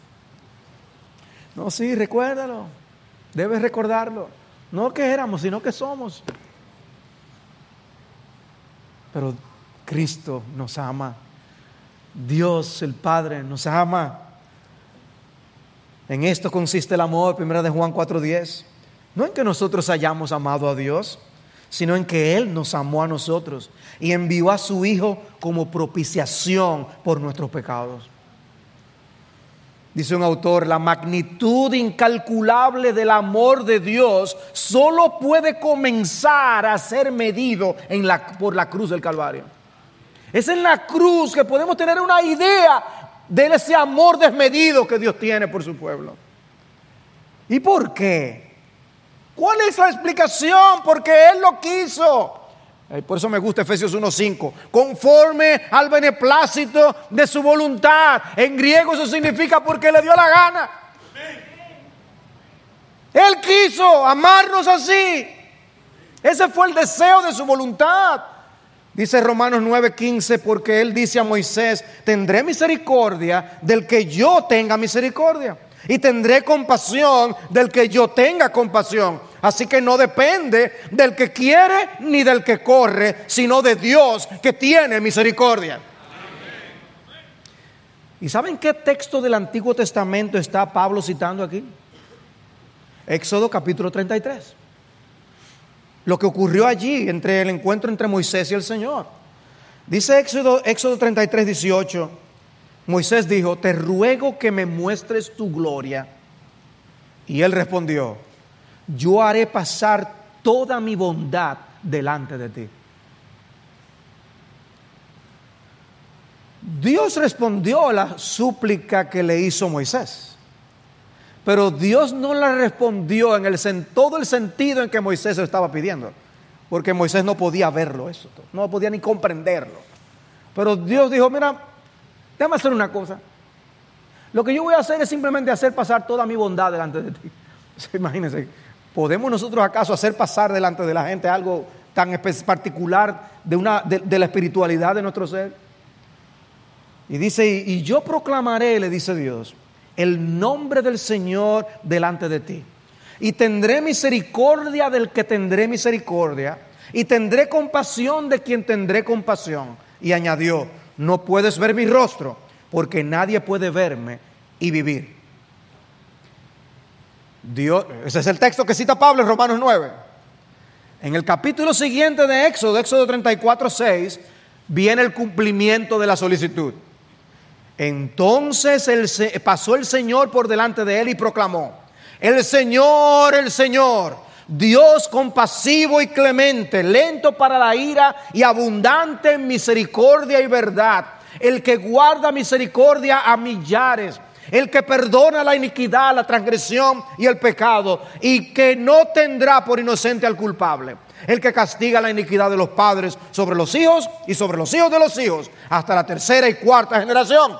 No, sí, recuérdalo. Debes recordarlo. No que éramos, sino que somos. Pero Cristo nos ama. Dios el Padre nos ama. En esto consiste el amor, primera de Juan cuatro diez. No en que nosotros hayamos amado a Dios, sino en que Él nos amó a nosotros y envió a su Hijo como propiciación por nuestros pecados. Dice un autor, la magnitud incalculable del amor de Dios solo puede comenzar a ser medido en la, por la cruz del Calvario. Es en la cruz que podemos tener una idea de ese amor desmedido que Dios tiene por su pueblo. ¿Y por qué? ¿Cuál es la explicación? Porque Él lo quiso. Por eso me gusta Efesios uno cinco. Conforme al beneplácito de su voluntad. En griego eso significa porque le dio la gana. Él quiso amarnos así. Ese fue el deseo de su voluntad. Dice Romanos nueve quince, porque Él dice a Moisés: tendré misericordia del que yo tenga misericordia, y tendré compasión del que yo tenga compasión. Así que no depende del que quiere ni del que corre, sino de Dios que tiene misericordia. ¿Y saben qué texto del Antiguo Testamento está Pablo citando aquí? Éxodo capítulo treinta y tres. Lo que ocurrió allí entre el encuentro entre Moisés y el Señor. Dice Éxodo, Éxodo treinta y tres, dieciocho. Moisés dijo: te ruego que me muestres tu gloria. Y él respondió: yo haré pasar toda mi bondad delante de ti. Dios respondió a la súplica que le hizo Moisés. Pero Dios no la respondió en el, todo el sentido en que Moisés lo estaba pidiendo. Porque Moisés no podía verlo eso, no podía ni comprenderlo. Pero Dios dijo: mira, déjame hacer una cosa. Lo que yo voy a hacer es simplemente hacer pasar toda mi bondad delante de ti. Imagínense, ¿podemos nosotros acaso hacer pasar delante de la gente algo tan particular de, una, de, de la espiritualidad de nuestro ser? Y dice: y, y yo proclamaré, le dice Dios, el nombre del Señor delante de ti, y tendré misericordia del que tendré misericordia, y tendré compasión de quien tendré compasión. Y añadió: no puedes ver mi rostro, porque nadie puede verme y vivir. Dios, ese es el texto que cita Pablo en Romanos nueve. En el capítulo siguiente de Éxodo, Éxodo treinta y cuatro, seis, viene el cumplimiento de la solicitud. Entonces el, pasó el Señor por delante de él y proclamó: el Señor, el Señor, Dios compasivo y clemente, lento para la ira y abundante en misericordia y verdad, el que guarda misericordia a millares, el que perdona la iniquidad, la transgresión y el pecado, y que no tendrá por inocente al culpable, el que castiga la iniquidad de los padres sobre los hijos y sobre los hijos de los hijos, hasta la tercera y cuarta generación.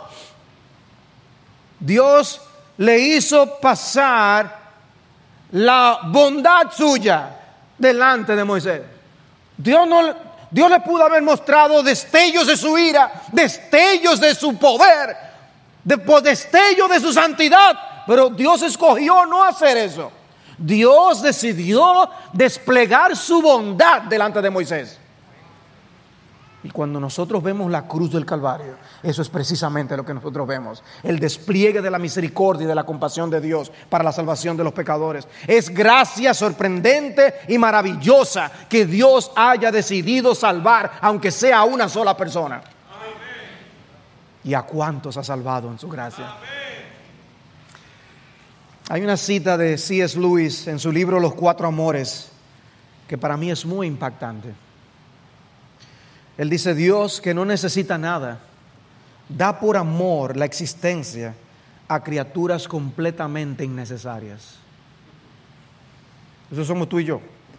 Dios le hizo pasar la bondad suya delante de Moisés. Dios, no, Dios le pudo haber mostrado destellos de su ira, destellos de su poder, de, destellos de su santidad, pero Dios escogió no hacer eso. Dios decidió desplegar su bondad delante de Moisés. Y cuando nosotros vemos la cruz del Calvario, eso es precisamente lo que nosotros vemos: el despliegue de la misericordia y de la compasión de Dios para la salvación de los pecadores. Es gracia sorprendente y maravillosa que Dios haya decidido salvar, aunque sea a una sola persona. Amén. ¿Y a cuántos ha salvado en su gracia? Amén. Hay una cita de C S Lewis en su libro Los Cuatro Amores que para mí es muy impactante. Él dice: Dios, que no necesita nada, da por amor la existencia a criaturas completamente innecesarias. Eso somos tú y yo.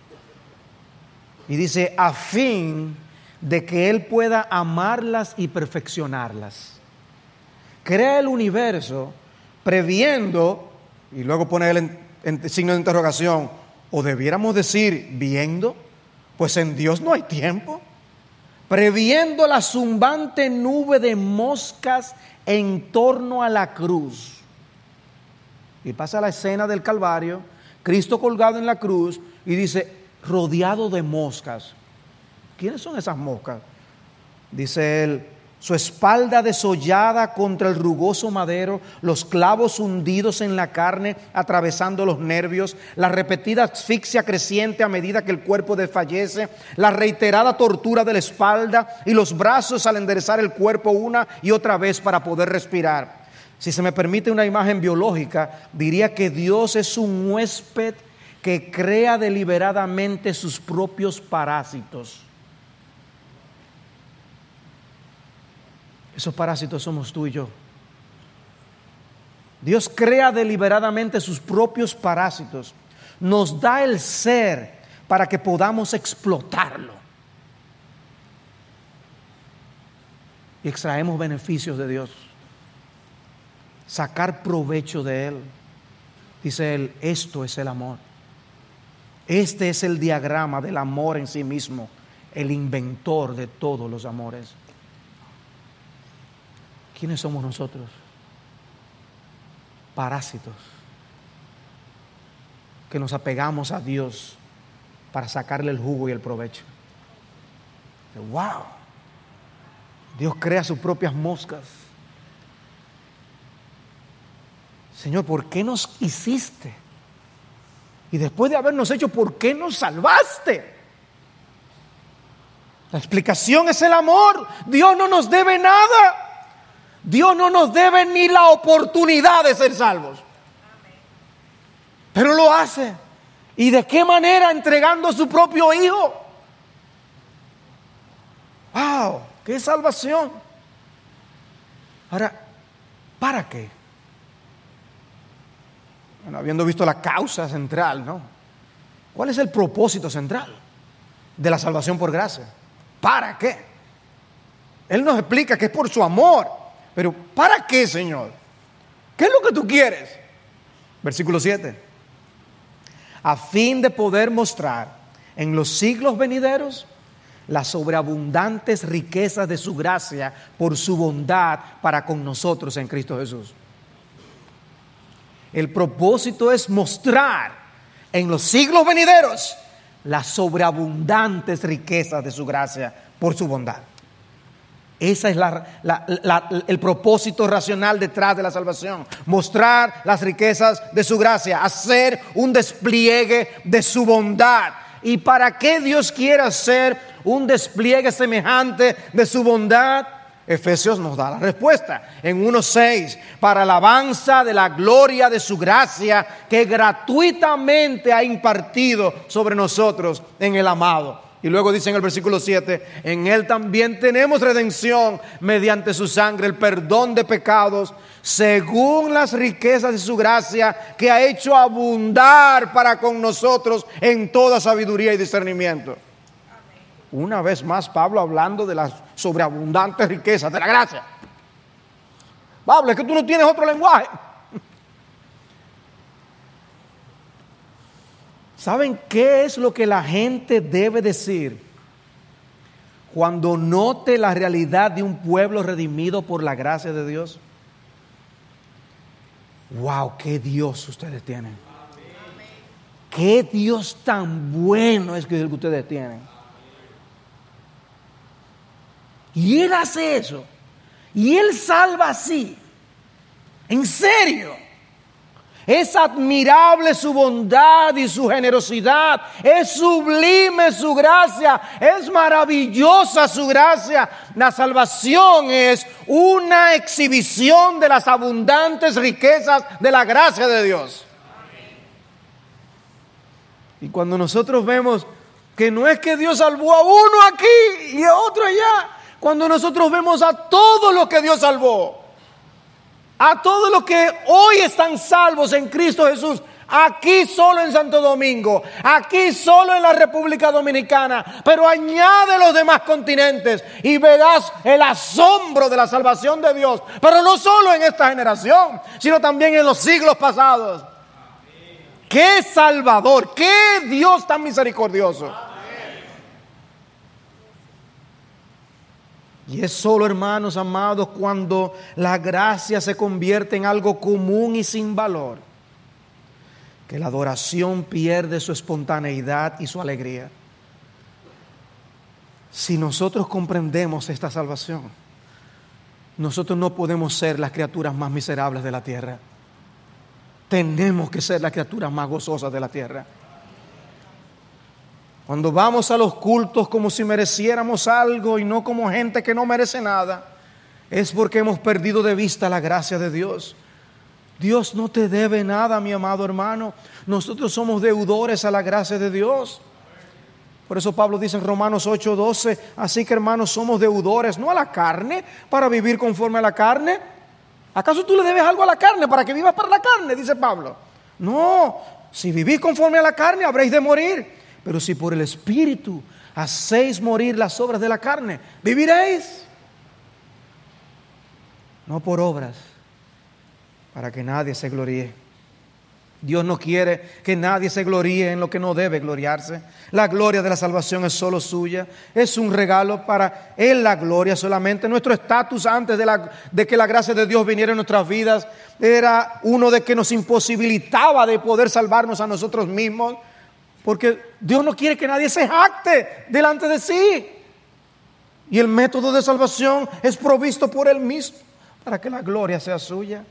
Y dice: a fin de que Él pueda amarlas y perfeccionarlas. Crea el universo previendo, y luego pone él en, en signo de interrogación, o debiéramos decir viendo, pues en Dios no hay tiempo. Previendo la zumbante nube de moscas en torno a la cruz. Y pasa la escena del Calvario, Cristo colgado en la cruz, y dice: rodeado de moscas. ¿Quiénes son esas moscas? Dice él: su espalda desollada contra el rugoso madero, los clavos hundidos en la carne, atravesando los nervios, la repetida asfixia creciente a medida que el cuerpo desfallece, la reiterada tortura de la espalda y los brazos al enderezar el cuerpo una y otra vez para poder respirar. Si se me permite una imagen biológica, diría que Dios es un huésped que crea deliberadamente sus propios parásitos. Esos parásitos somos tú y yo. Dios crea deliberadamente sus propios parásitos. Nos da el ser para que podamos explotarlo. y extraemos beneficios de Dios, sacar provecho de Él. Dice Él, esto es el amor. Este es el diagrama del amor en sí mismo, el inventor de todos los amores. ¿Quiénes somos nosotros? Parásitos, que nos apegamos a Dios para sacarle el jugo y el provecho. ¡Wow! Dios crea sus propias moscas. Señor, ¿por qué nos hiciste? Y después de habernos hecho, ¿por qué nos salvaste? La explicación es el amor. Dios no nos debe nada. Dios no nos debe ni la oportunidad de ser salvos. Pero lo hace. ¿Y de qué manera? Entregando a su propio Hijo. ¡Wow! ¡Qué salvación! Ahora, ¿para qué? Bueno, habiendo visto la causa central, ¿no? ¿Cuál es el propósito central de la salvación por gracia? ¿Para qué? Él nos explica que es por su amor. Pero ¿para qué, Señor? ¿Qué es lo que tú quieres? Versículo siete. A fin de poder mostrar en los siglos venideros las sobreabundantes riquezas de su gracia por su bondad para con nosotros en Cristo Jesús. El propósito es mostrar en los siglos venideros las sobreabundantes riquezas de su gracia por su bondad. Ese es la, la, la, el propósito racional detrás de la salvación. Mostrar las riquezas de su gracia, hacer un despliegue de su bondad. ¿Y para qué Dios quiere hacer un despliegue semejante de su bondad? Efesios nos da la respuesta en uno seis, para alabanza de la gloria de su gracia que gratuitamente ha impartido sobre nosotros en el amado. Y luego dice en el versículo siete, en Él también tenemos redención mediante su sangre, el perdón de pecados, según las riquezas de su gracia que ha hecho abundar para con nosotros en toda sabiduría y discernimiento. Una vez más Pablo hablando de las sobreabundantes riquezas de la gracia. Pablo, es que tú no tienes otro lenguaje. ¿Saben qué es lo que la gente debe decir cuando note la realidad de un pueblo redimido por la gracia de Dios? ¡Wow! ¡Qué Dios ustedes tienen! ¡Qué Dios tan bueno es que ustedes tienen! Y Él hace eso. Y Él salva así. En serio. Es admirable su bondad y su generosidad. Es sublime su gracia. Es maravillosa su gracia. La salvación es una exhibición de las abundantes riquezas de la gracia de Dios. Y cuando nosotros vemos que no es que Dios salvó a uno aquí y a otro allá, cuando nosotros vemos a todos los que Dios salvó, a todos los que hoy están salvos en Cristo Jesús, aquí solo en Santo Domingo, aquí solo en la República Dominicana, pero añade los demás continentes y verás el asombro de la salvación de Dios, pero no solo en esta generación, sino también en los siglos pasados. ¡Qué Salvador! ¡Qué Dios tan misericordioso! Y es solo, hermanos amados, cuando la gracia se convierte en algo común y sin valor, que la adoración pierde su espontaneidad y su alegría. Si nosotros comprendemos esta salvación, nosotros no podemos ser las criaturas más miserables de la tierra. Tenemos que ser las criaturas más gozosas de la tierra. Cuando vamos a los cultos como si mereciéramos algo y no como gente que no merece nada, es porque hemos perdido de vista la gracia de Dios. Dios no te debe nada, mi amado hermano. Nosotros somos deudores a la gracia de Dios. Por eso Pablo dice en Romanos ocho doce, así que hermanos somos deudores, no a la carne, para vivir conforme a la carne. ¿Acaso tú le debes algo a la carne para que vivas para la carne? Dice Pablo. No, si vivís conforme a la carne habréis de morir. Pero si por el Espíritu hacéis morir las obras de la carne, viviréis. no por obras, para que nadie se gloríe. Dios no quiere que nadie se gloríe en lo que no debe gloriarse. La gloria de la salvación es solo suya. Es un regalo para Él, la gloria solamente. Nuestro estatus antes de, la, de que la gracia de Dios viniera en nuestras vidas era uno de que nos imposibilitaba de poder salvarnos a nosotros mismos, porque Dios no quiere que nadie se jacte delante de sí. Y el método de salvación es provisto por Él mismo para que la gloria sea suya.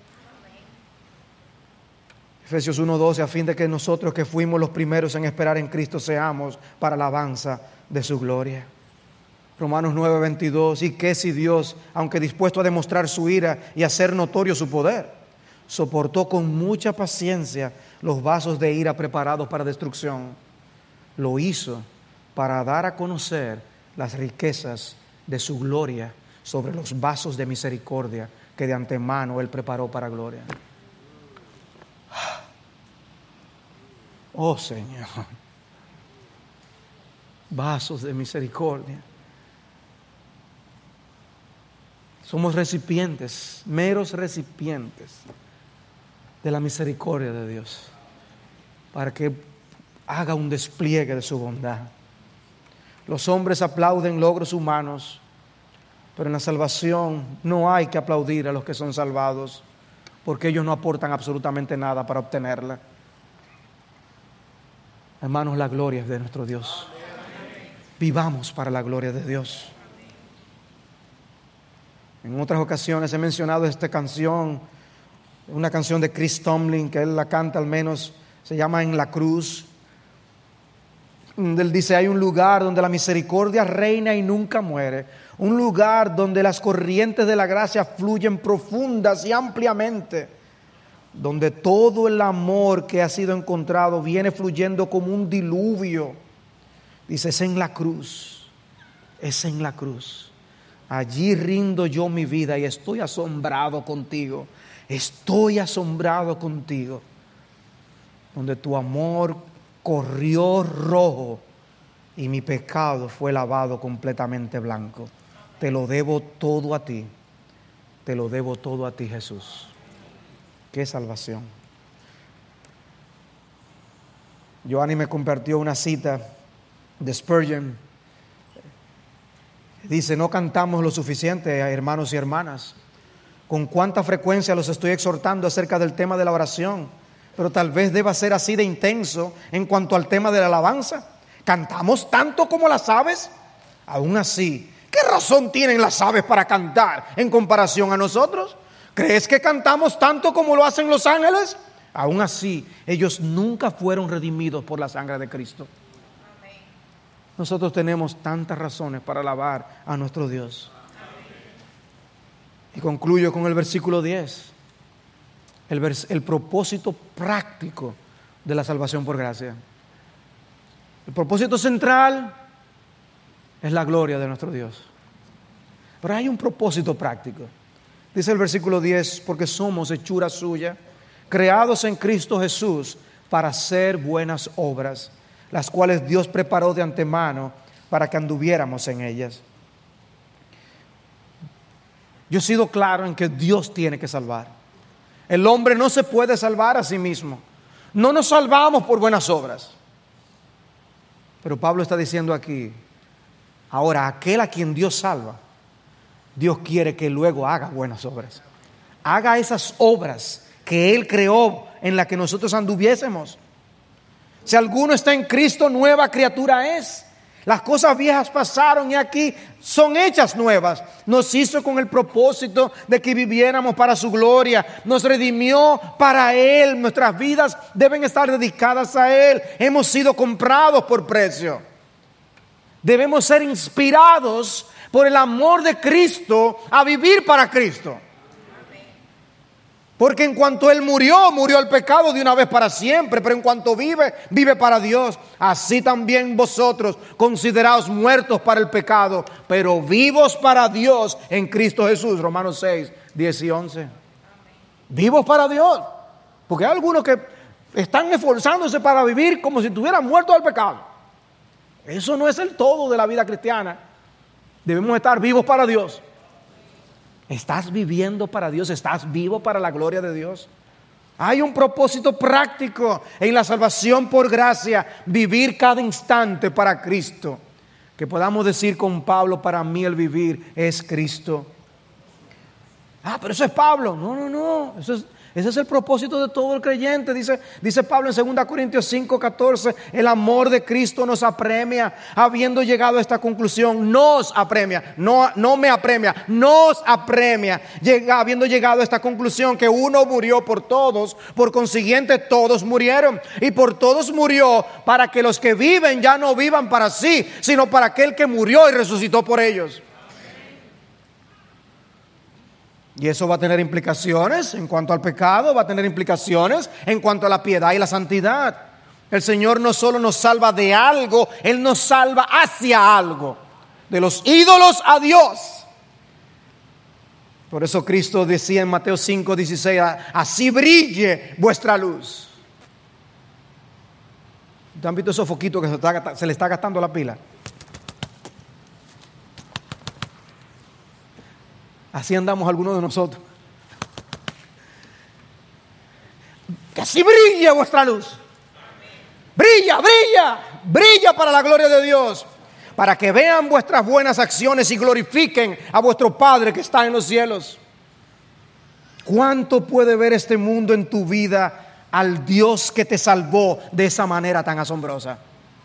Efesios uno doce, a fin de que nosotros que fuimos los primeros en esperar en Cristo seamos para la alabanza de su gloria. Romanos nueve veintidós, y que si Dios, aunque dispuesto a demostrar su ira y hacer notorio su poder, soportó con mucha paciencia los vasos de ira preparados para destrucción, lo hizo para dar a conocer las riquezas de su gloria sobre los vasos de misericordia que de antemano Él preparó para gloria. Oh Señor, vasos de misericordia. Somos recipientes, meros recipientes de la misericordia de Dios, para que haga un despliegue de su bondad. Los hombres aplauden logros humanos, pero en la salvación no hay que aplaudir a los que son salvados, porque ellos no aportan absolutamente nada para obtenerla. Hermanos, la gloria es de nuestro Dios. Vivamos para la gloria de Dios. En otras ocasiones he mencionado esta canción, una canción de Chris Tomlin, que él la canta al menos, se llama En la Cruz. Él dice, hay un lugar donde la misericordia reina y nunca muere, un lugar donde las corrientes de la gracia fluyen profundas y ampliamente, donde todo el amor que ha sido encontrado viene fluyendo como un diluvio. Dice, es en la cruz, es en la cruz. Allí rindo yo mi vida y estoy asombrado contigo, estoy asombrado contigo, donde tu amor corrió rojo y mi pecado fue lavado completamente blanco. Te lo debo todo a ti, te lo debo todo a ti, Jesús. ¡Qué salvación! Giovanni me compartió una cita de Spurgeon. Dice, no cantamos lo suficiente, hermanos y hermanas. Con cuánta frecuencia los estoy exhortando acerca del tema de la oración, pero tal vez deba ser así de intenso en cuanto al tema de la alabanza. ¿Cantamos tanto como las aves? Aún así, ¿qué razón tienen las aves para cantar en comparación a nosotros? ¿Crees que cantamos tanto como lo hacen los ángeles? Aún así, ellos nunca fueron redimidos por la sangre de Cristo. Nosotros tenemos tantas razones para alabar a nuestro Dios. Y concluyo con el versículo diez. El, vers- el propósito práctico de la salvación por gracia. El propósito central es la gloria de nuestro Dios. Pero hay un propósito práctico. Dice el versículo diez, porque somos hechura suya, creados en Cristo Jesús para hacer buenas obras, las cuales Dios preparó de antemano para que anduviéramos en ellas. Yo he sido claro en que Dios tiene que salvar. El hombre no se puede salvar a sí mismo. No nos salvamos por buenas obras. Pero Pablo está diciendo aquí, ahora aquel a quien Dios salva, Dios quiere que luego haga buenas obras. Haga esas obras que Él creó en las que nosotros anduviésemos. Si alguno está en Cristo, nueva criatura es. Las cosas viejas pasaron y aquí son hechas nuevas. Nos hizo con el propósito de que viviéramos para su gloria. Nos redimió para Él. Nuestras vidas deben estar dedicadas a Él. Hemos sido comprados por precio. Debemos ser inspirados por el amor de Cristo a vivir para Cristo. Porque en cuanto Él murió, murió el pecado de una vez para siempre, pero en cuanto vive, vive para Dios. Así también vosotros, consideraos muertos para el pecado, pero vivos para Dios en Cristo Jesús. Romanos seis, diez y once. Vivos para Dios. Porque hay algunos que están esforzándose para vivir como si estuvieran muertos del pecado. Eso no es el todo de la vida cristiana. Debemos estar vivos para Dios. ¿Estás viviendo para Dios? ¿Estás vivo para la gloria de Dios? Hay un propósito práctico en la salvación por gracia, vivir cada instante para Cristo. Que podamos decir con Pablo, para mí el vivir es Cristo. Ah, pero eso es Pablo. No, no, no. Eso es, ese es el propósito de todo el creyente. Dice, dice Pablo en segunda Corintios cinco, catorce, el amor de Cristo nos apremia, habiendo llegado a esta conclusión, nos apremia, no, no me apremia, nos apremia, llega, habiendo llegado a esta conclusión que uno murió por todos, por consiguiente todos murieron, y por todos murió para que los que viven ya no vivan para sí, sino para aquel que murió y resucitó por ellos. Y eso va a tener implicaciones en cuanto al pecado, va a tener implicaciones en cuanto a la piedad y la santidad. El Señor no solo nos salva de algo, Él nos salva hacia algo. De los ídolos a Dios. Por eso Cristo decía en Mateo cinco, dieciséis, así brille vuestra luz. ¿Te han visto esos foquitos que se, está, se le está gastando la pila? Así andamos algunos de nosotros. Que así brille vuestra luz. Brilla, brilla, brilla para la gloria de Dios. Para que vean vuestras buenas acciones y glorifiquen a vuestro Padre que está en los cielos. ¿Cuánto puede ver este mundo en tu vida al Dios que te salvó de esa manera tan asombrosa?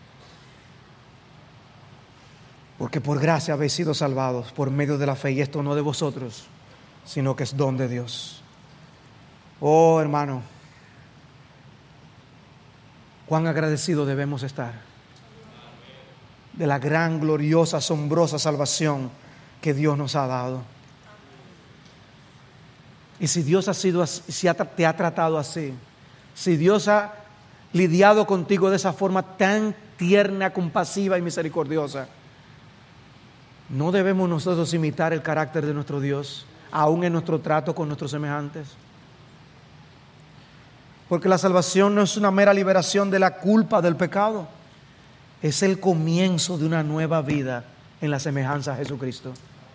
Porque por gracia habéis sido salvados por medio de la fe, y esto no de vosotros, sino que es don de Dios. Oh, hermano, cuán agradecidos debemos estar de la gran, gloriosa, asombrosa salvación que Dios nos ha dado. Y si Dios ha sido así, si te ha tratado así, si Dios ha lidiado contigo de esa forma tan tierna, compasiva y misericordiosa, ¿no debemos nosotros imitar el carácter de nuestro Dios, aún en nuestro trato con nuestros semejantes? Porque la salvación no es una mera liberación de la culpa del pecado, es el comienzo de una nueva vida en la semejanza a Jesucristo.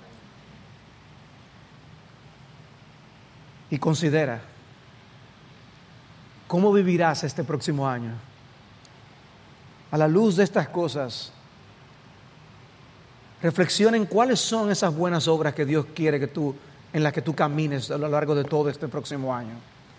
Y considera, ¿cómo vivirás este próximo año? A la luz de estas cosas, reflexionen cuáles son esas buenas obras que Dios quiere que tú, en las que tú camines a lo largo de todo este próximo año.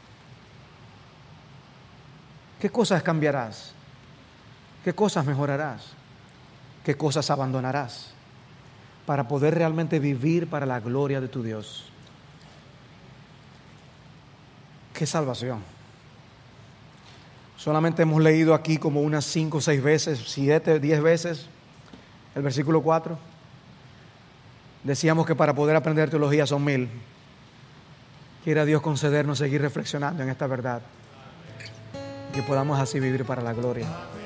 ¿Qué cosas cambiarás? ¿Qué cosas mejorarás? ¿Qué cosas abandonarás? Para poder realmente vivir para la gloria de tu Dios. ¡Qué salvación! Solamente hemos leído aquí como unas cinco, seis veces, siete, diez veces el versículo cuatro. Decíamos que para poder aprender teología son mil. Quiera Dios concedernos seguir reflexionando en esta verdad, que podamos así vivir para la gloria.